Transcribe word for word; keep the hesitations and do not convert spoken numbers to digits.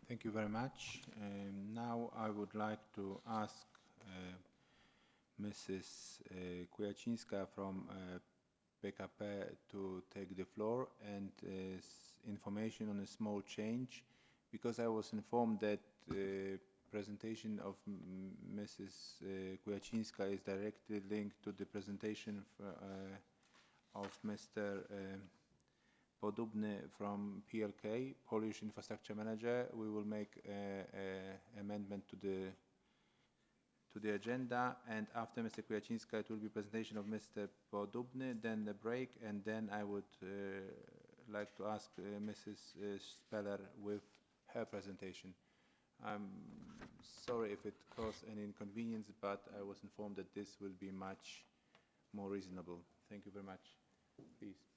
Thank you very much. Um, now I would like to ask uh, Missus Uh, Kujacinska from uh, P K P to take the floor and uh, information on a small change, because I was informed that the presentation of Missus Uh, Kujacinska is directly linked to the presentation uh, of Mister Uh, Podobny from P L K, Polish Infrastructure Manager. We will make an amendment to the to the agenda, and after Mister Kwiacinska, it will be presentation of Mister Podobny, then the break, and then I would uh, like to ask uh, Missus Uh, Speller with her presentation. I'm sorry if it caused any inconvenience, but I was informed that this will be much more reasonable. Thank you very much. Please.